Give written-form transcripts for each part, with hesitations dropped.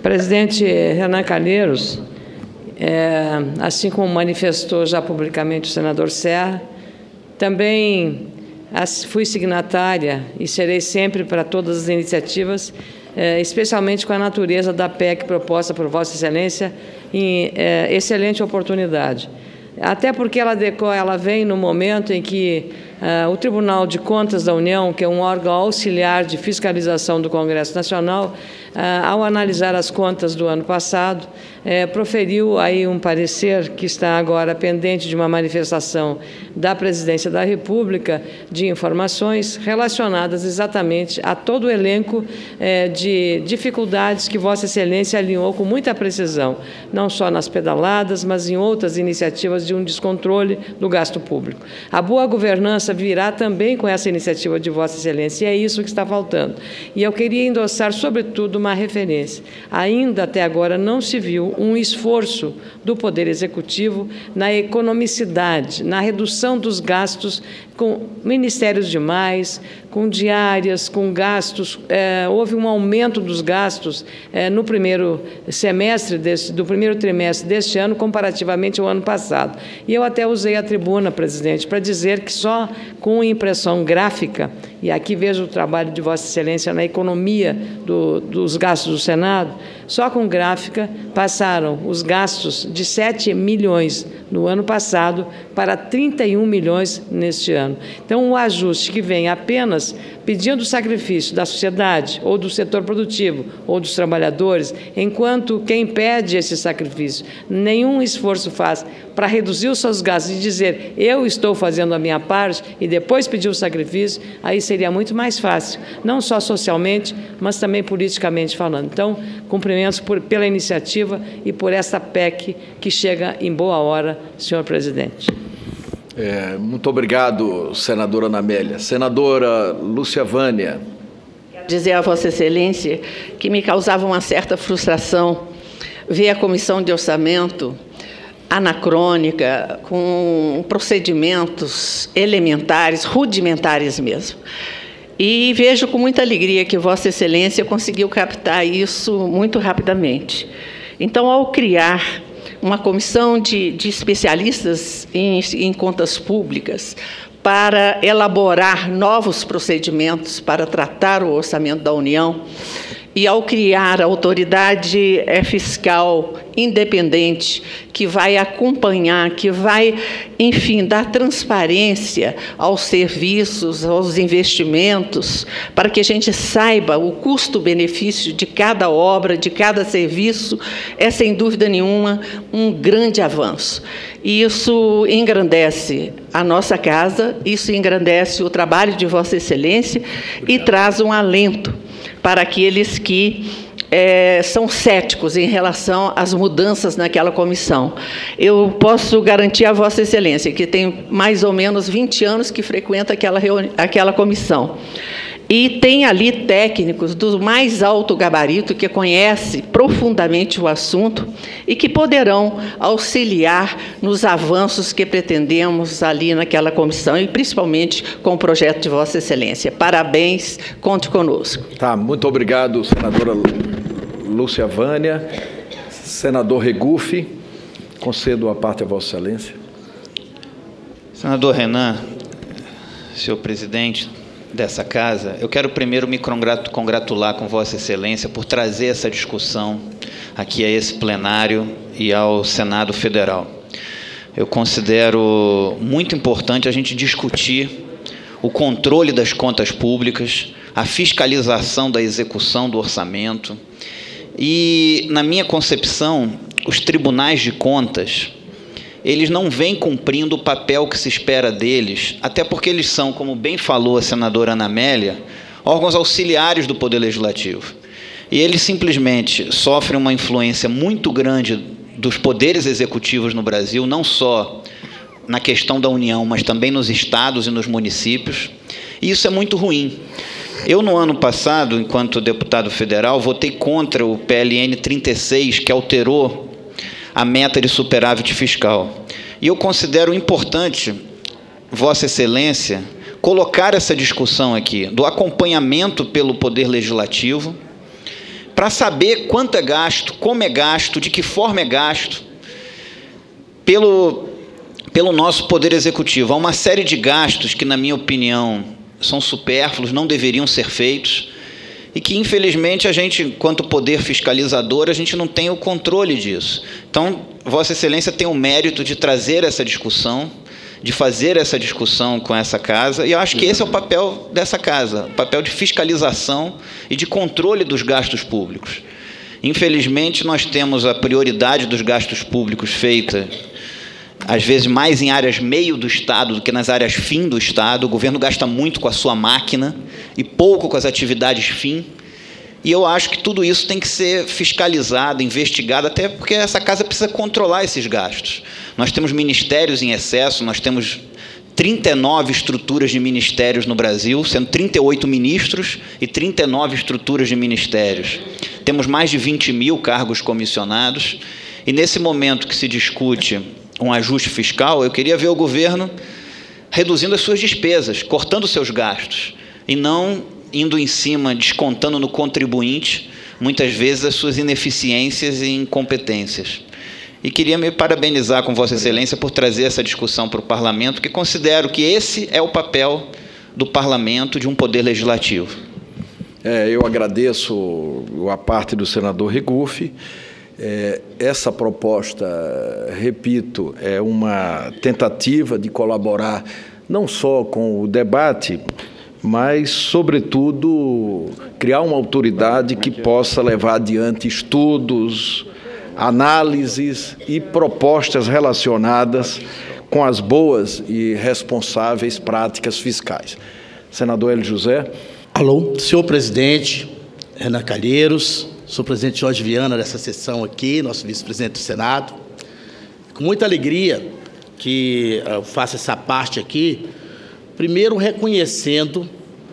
Presidente Renan Calheiros, assim como manifestou já publicamente o senador Serra, também fui signatária e serei sempre para todas as iniciativas, especialmente com a natureza da PEC proposta por Vossa Excelência, em excelente oportunidade. Até porque ela vem no momento em que o Tribunal de Contas da União, que é um órgão auxiliar de fiscalização do Congresso Nacional, ao analisar as contas do ano passado, proferiu aí um parecer que está agora pendente de uma manifestação da Presidência da República de informações relacionadas exatamente a todo o elenco de dificuldades que Vossa Excelência alinhou com muita precisão, não só nas pedaladas, mas em outras iniciativas de um descontrole do gasto público. A boa governança virá também com essa iniciativa de Vossa Excelência, e é isso que está faltando. E eu queria endossar, sobretudo, uma referência. Ainda até agora não se viu um esforço do Poder Executivo na economicidade, na redução dos gastos com ministérios demais, com diárias, com gastos. Houve um aumento dos gastos no primeiro semestre, do primeiro trimestre deste ano, comparativamente ao ano passado. E eu até usei a tribuna, presidente, para dizer que só com impressão gráfica, e aqui vejo o trabalho de Vossa Excelência na economia dos gastos do Senado, só com gráfica passaram os gastos de 7 milhões no ano passado para 31 milhões neste ano. Então, o ajuste que vem apenas pedindo sacrifício da sociedade, ou do setor produtivo, ou dos trabalhadores, enquanto quem pede esse sacrifício nenhum esforço faz para reduzir os seus gastos e dizer eu estou fazendo a minha parte e depois pedir o sacrifício, aí seria muito mais fácil, não só socialmente, mas também politicamente falando. Então, cumprimentos pela iniciativa e por essa PEC que chega em boa hora, senhor presidente. Muito obrigado, senadora Ana Amélia. Senadora Lúcia Vânia. Quero dizer a Vossa Excelência que me causava uma certa frustração ver a Comissão de Orçamento anacrônica, com procedimentos elementares, rudimentares mesmo. E vejo com muita alegria que Vossa Excelência conseguiu captar isso muito rapidamente. Então, ao criar uma comissão de especialistas em contas públicas para elaborar novos procedimentos para tratar o orçamento da União, e ao criar a autoridade fiscal independente, que vai acompanhar, que vai, enfim, dar transparência aos serviços, aos investimentos, para que a gente saiba o custo-benefício de cada obra, de cada serviço, é, sem dúvida nenhuma, um grande avanço. E isso engrandece a nossa casa, isso engrandece o trabalho de Vossa Excelência e traz um alento para aqueles que são céticos em relação às mudanças naquela comissão. Eu posso garantir a Vossa Excelência que tem mais ou menos 20 anos que frequenta aquela comissão. E tem ali técnicos do mais alto gabarito que conhecem profundamente o assunto e que poderão auxiliar nos avanços que pretendemos ali naquela comissão e principalmente com o projeto de Vossa Excelência. Parabéns, conte conosco. Tá, muito obrigado, senadora Lúcia Vânia. Senador Regufe, concedo a parte a Vossa Excelência. Senador Renan, senhor presidente dessa casa, eu quero primeiro me congratular com Vossa Excelência por trazer essa discussão aqui a esse plenário e ao Senado Federal. Eu considero muito importante a gente discutir o controle das contas públicas, a fiscalização da execução do orçamento e, na minha concepção, os tribunais de contas, eles não vêm cumprindo o papel que se espera deles, até porque eles são, como bem falou a senadora Ana Amélia, órgãos auxiliares do Poder Legislativo. E eles simplesmente sofrem uma influência muito grande dos poderes executivos no Brasil, não só na questão da União, mas também nos estados e nos municípios. E isso é muito ruim. Eu, no ano passado, enquanto deputado federal, votei contra o PLN 36, que alterou a meta de superávit fiscal. E eu considero importante, Vossa Excelência, colocar essa discussão aqui, do acompanhamento pelo Poder Legislativo, para saber quanto é gasto, como é gasto, de que forma é gasto, pelo nosso Poder Executivo. Há uma série de gastos que, na minha opinião, são supérfluos, não deveriam ser feitos, e que, infelizmente, a gente, enquanto poder fiscalizador, a gente não tem o controle disso. Então, Vossa Excelência tem o mérito de trazer essa discussão, de fazer essa discussão com essa casa, e eu acho que esse é o papel dessa casa, o papel de fiscalização e de controle dos gastos públicos. Infelizmente, nós temos a prioridade dos gastos públicos feita, às vezes, mais em áreas meio do Estado do que nas áreas fim do Estado. O governo gasta muito com a sua máquina e pouco com as atividades fim. E eu acho que tudo isso tem que ser fiscalizado, investigado, até porque essa casa precisa controlar esses gastos. Nós temos ministérios em excesso, nós temos 39 estruturas de ministérios no Brasil, sendo 38 ministros e 39 estruturas de ministérios. Temos mais de 20 mil cargos comissionados, e nesse momento que se discute um ajuste fiscal, eu queria ver o governo reduzindo as suas despesas, cortando seus gastos, e não indo em cima, descontando no contribuinte, muitas vezes, as suas ineficiências e incompetências. E queria me parabenizar com Vossa Excelência por trazer essa discussão para o Parlamento, porque considero que esse é o papel do Parlamento, de um poder legislativo. Eu agradeço a parte do senador Regufe. Essa proposta, repito, é uma tentativa de colaborar não só com o debate, mas, sobretudo, criar uma autoridade que possa levar adiante estudos, análises e propostas relacionadas com as boas e responsáveis práticas fiscais. Senador Hélio José. Alô, senhor presidente, Renan Calheiros, sou presidente Jorge Viana dessa sessão aqui, nosso vice-presidente do Senado. Com muita alegria que eu faço essa parte aqui, primeiro reconhecendo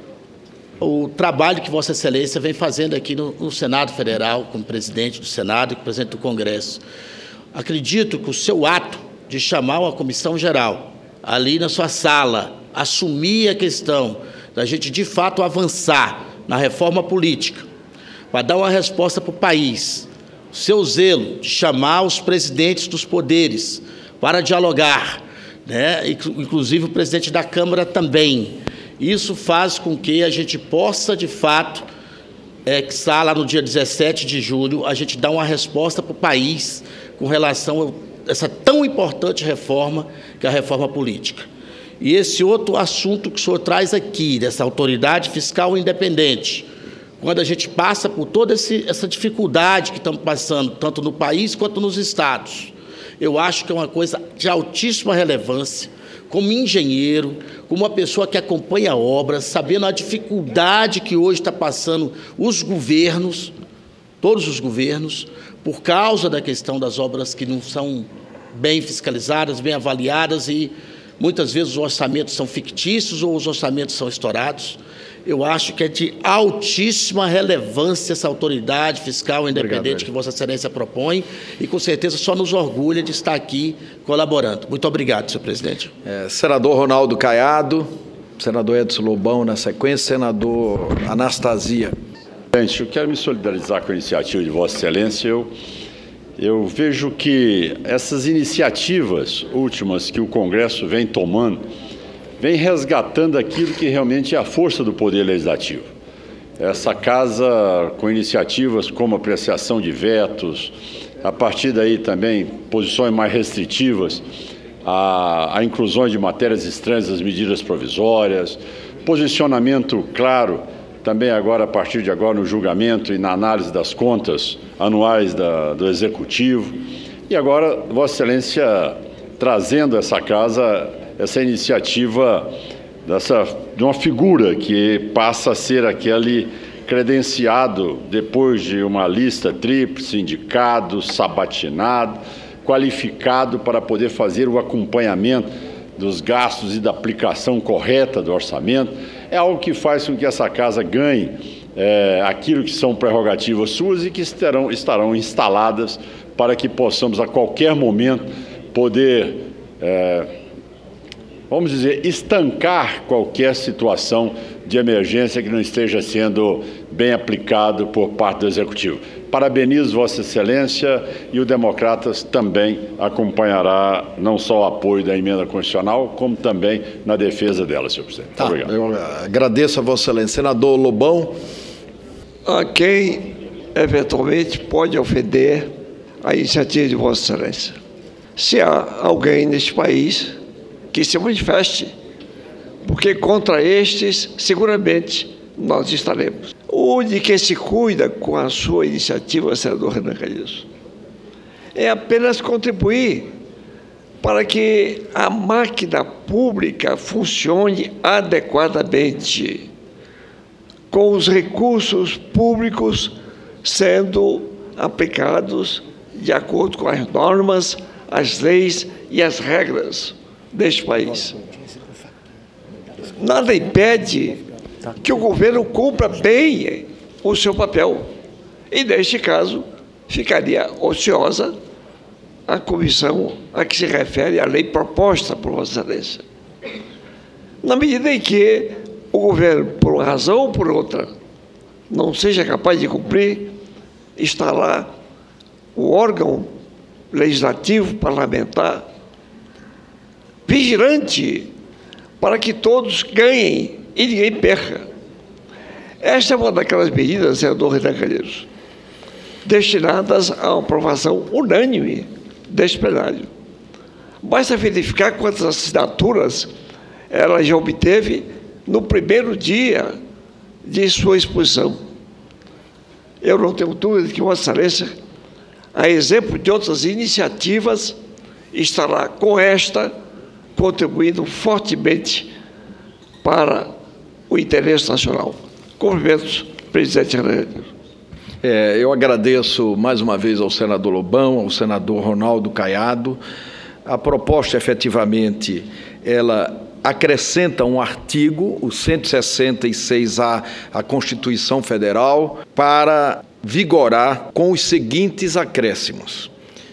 o trabalho que Vossa Excelência vem fazendo aqui no Senado Federal, como presidente do Senado e como presidente do Congresso. Acredito que o seu ato de chamar uma comissão geral, ali na sua sala, assumir a questão da gente, de fato, avançar na reforma política, para dar uma resposta para o país, o seu zelo de chamar os presidentes dos poderes para dialogar, né? Inclusive o presidente da Câmara também. Isso faz com que a gente possa, de fato, que está lá no dia 17 de julho, a gente dar uma resposta para o país com relação a essa tão importante reforma, que é a reforma política. E esse outro assunto que o senhor traz aqui, dessa autoridade fiscal independente, quando a gente passa por toda essa dificuldade que estamos passando, tanto no país quanto nos estados, eu acho que é uma coisa de altíssima relevância, como engenheiro, como uma pessoa que acompanha obras, sabendo a dificuldade que hoje está passando os governos, todos os governos, por causa da questão das obras que não são bem fiscalizadas, bem avaliadas, e muitas vezes os orçamentos são fictícios ou os orçamentos são estourados. Eu acho que é de altíssima relevância essa autoridade fiscal independente que Vossa Excelência propõe, e com certeza só nos orgulha de estar aqui colaborando. Muito obrigado, senhor presidente. Senador Ronaldo Caiado, senador Edson Lobão na sequência, senador Anastasia. Presidente, eu quero me solidarizar com a iniciativa de Vossa Excelência. Eu vejo que essas iniciativas últimas que o Congresso vem tomando, vem resgatando aquilo que realmente é a força do Poder Legislativo. Essa casa, com iniciativas como apreciação de vetos, a partir daí também posições mais restritivas, a inclusão de matérias estranhas às medidas provisórias, posicionamento claro também agora, a partir de agora, no julgamento e na análise das contas anuais do Executivo. E agora, Vossa Excelência trazendo essa casa, essa iniciativa de uma figura que passa a ser aquele credenciado depois de uma lista tríplice, indicado, sabatinado, qualificado para poder fazer o acompanhamento dos gastos e da aplicação correta do orçamento. É algo que faz com que essa casa ganhe aquilo que são prerrogativas suas e que estarão instaladas para que possamos, a qualquer momento, poder, vamos dizer, estancar qualquer situação de emergência que não esteja sendo bem aplicado por parte do Executivo. Parabenizo Vossa Excelência, e o Democratas também acompanhará não só o apoio da emenda constitucional, como também na defesa dela, senhor presidente. Muito obrigado. Eu agradeço a Vossa Excelência. Senador Lobão. A quem eventualmente pode ofender a iniciativa de Vossa Excelência. Se há alguém neste país que se manifeste, porque contra estes, seguramente, nós estaremos. O de que se cuida com a sua iniciativa, senador Renan Calheiros, é apenas contribuir para que a máquina pública funcione adequadamente, com os recursos públicos sendo aplicados de acordo com as normas, as leis e as regras deste país. Nada impede que o governo cumpra bem o seu papel. E, neste caso, ficaria ociosa a comissão a que se refere a lei proposta por Vossa Excelência. Na medida em que o governo, por uma razão ou por outra, não seja capaz de cumprir, está lá o órgão legislativo, parlamentar, vigilante, para que todos ganhem e ninguém perca. Esta é uma daquelas medidas, senador Renan Calheiros, destinadas à aprovação unânime deste plenário. Basta verificar quantas assinaturas ela já obteve no primeiro dia de sua exposição. Eu não tenho dúvida de que Vossa Excelência, a exemplo de outras iniciativas, estará com esta contribuindo fortemente para o interesse nacional. Cumprimentos, presidente Renan. Eu agradeço mais uma vez ao senador Lobão, ao senador Ronaldo Caiado. A proposta, efetivamente, ela acrescenta um artigo, o 166A, à Constituição Federal, para vigorar com os seguintes acréscimos.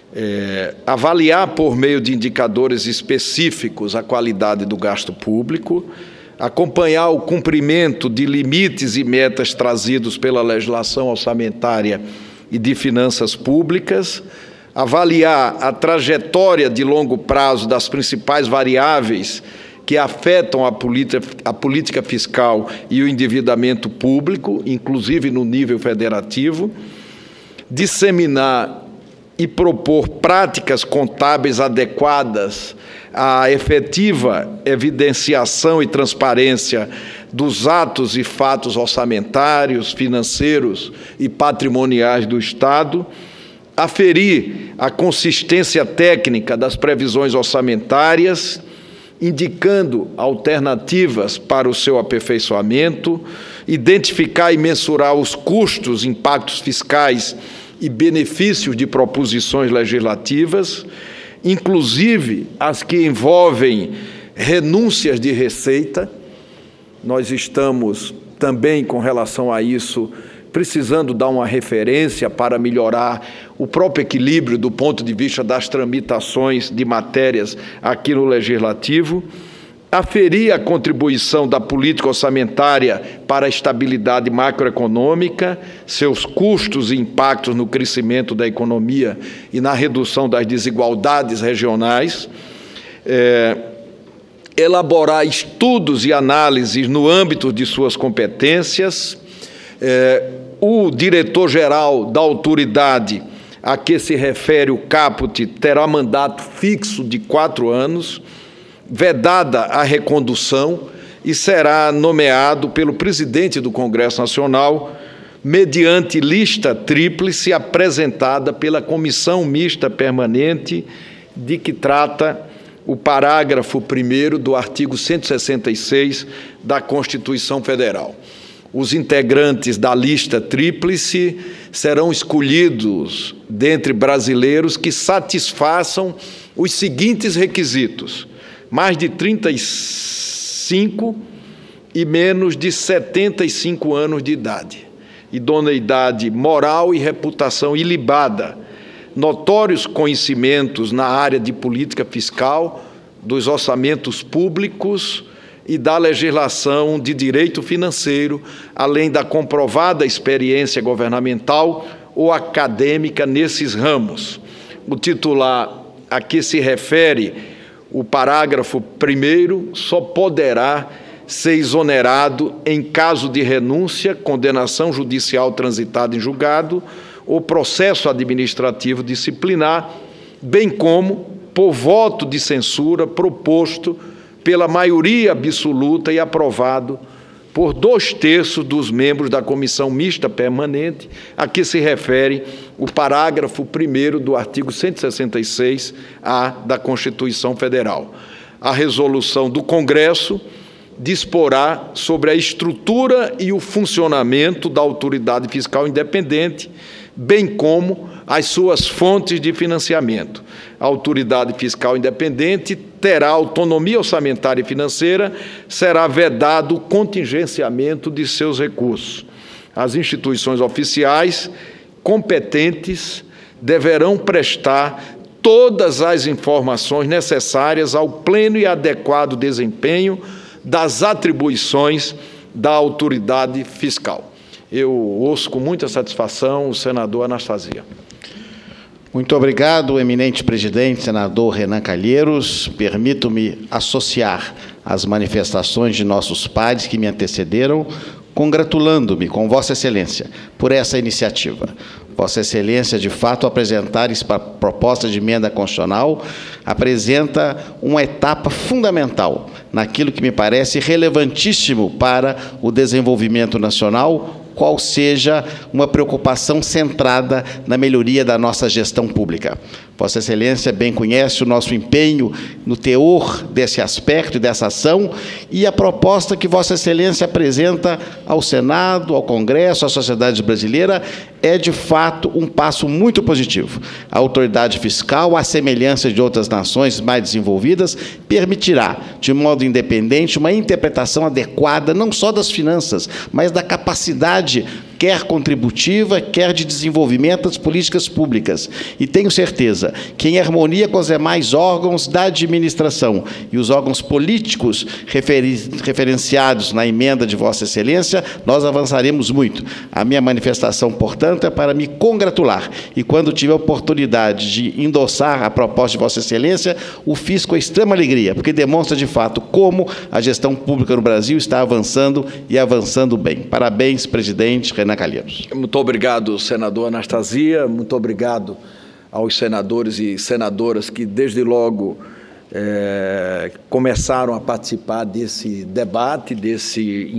Avaliar por meio de indicadores específicos a qualidade do gasto público, acompanhar o cumprimento de limites e metas trazidos pela legislação orçamentária e de finanças públicas, avaliar a trajetória de longo prazo das principais variáveis que afetam a política fiscal e o endividamento público, inclusive no nível federativo, disseminar e propor práticas contábeis adequadas à efetiva evidenciação e transparência dos atos e fatos orçamentários, financeiros e patrimoniais do Estado, aferir a consistência técnica das previsões orçamentárias, indicando alternativas para o seu aperfeiçoamento, identificar e mensurar os custos, impactos fiscais e benefícios de proposições legislativas, inclusive as que envolvem renúncias de receita. Nós estamos também, com relação a isso, precisando dar uma referência para melhorar o próprio equilíbrio do ponto de vista das tramitações de matérias aqui no Legislativo, aferir a contribuição da política orçamentária para a estabilidade macroeconômica, seus custos e impactos no crescimento da economia e na redução das desigualdades regionais, elaborar estudos e análises no âmbito de suas competências. O diretor-geral da autoridade a que se refere o caput terá mandato fixo de 4 anos, vedada a recondução, e será nomeado pelo presidente do Congresso Nacional mediante lista tríplice apresentada pela Comissão Mista Permanente, de que trata o parágrafo 1º do artigo 166 da Constituição Federal. Os integrantes da lista tríplice serão escolhidos dentre brasileiros que satisfaçam os seguintes requisitos: mais de 35 e menos de 75 anos de idade, idoneidade moral e reputação ilibada, notórios conhecimentos na área de política fiscal, dos orçamentos públicos e da legislação de direito financeiro, além da comprovada experiência governamental ou acadêmica nesses ramos. O titular a que se refere o parágrafo 1º só poderá ser exonerado em caso de renúncia, condenação judicial transitada em julgado ou processo administrativo disciplinar, bem como por voto de censura proposto pela maioria absoluta e aprovado por 2/3 dos membros da Comissão Mista Permanente, a que se refere o parágrafo 1º do artigo 166-A da Constituição Federal. A resolução do Congresso disporá sobre a estrutura e o funcionamento da autoridade fiscal independente, bem como as suas fontes de financiamento. A autoridade fiscal independente terá autonomia orçamentária e financeira, será vedado o contingenciamento de seus recursos. As instituições oficiais competentes deverão prestar todas as informações necessárias ao pleno e adequado desempenho das atribuições da autoridade fiscal. Eu ouço com muita satisfação o senador Anastasia. Muito obrigado, eminente presidente, senador Renan Calheiros. Permito-me associar às manifestações de nossos pares que me antecederam, congratulando-me com Vossa Excelência por essa iniciativa. Vossa Excelência, de fato, apresentar essa proposta de emenda constitucional apresenta uma etapa fundamental naquilo que me parece relevantíssimo para o desenvolvimento nacional, qual seja uma preocupação centrada na melhoria da nossa gestão pública. Vossa Excelência bem conhece o nosso empenho no teor desse aspecto e dessa ação, e a proposta que Vossa Excelência apresenta ao Senado, ao Congresso, à sociedade brasileira, é, de fato, um passo muito positivo. A autoridade fiscal, à semelhança de outras nações mais desenvolvidas, permitirá, de modo independente, uma interpretação adequada, não só das finanças, mas da capacidade, quer contributiva, quer de desenvolvimento das políticas públicas. E tenho certeza que, em harmonia com os demais órgãos da administração e os órgãos políticos referenciados na emenda de Vossa Excelência, nós avançaremos muito. A minha manifestação, portanto, é para me congratular. E, quando tive a oportunidade de endossar a proposta de Vossa Excelência, o fiz com extrema alegria, porque demonstra, de fato, como a gestão pública no Brasil está avançando e avançando bem. Parabéns, presidente Renan Calheiros. Muito obrigado, senador Anastasia. Muito obrigado aos senadores e senadoras que, desde logo, começaram a participar desse debate, desse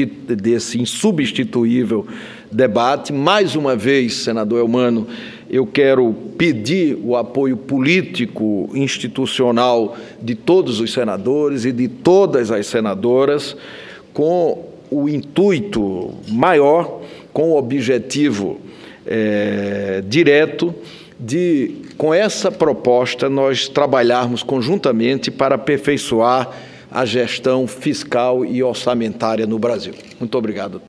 insubstituível debate. Mais uma vez, senador Eumano, eu quero pedir o apoio político, institucional de todos os senadores e de todas as senadoras, com o intuito maior, com o objetivo direto de, com essa proposta, nós trabalharmos conjuntamente para aperfeiçoar a gestão fiscal e orçamentária no Brasil. Muito obrigado.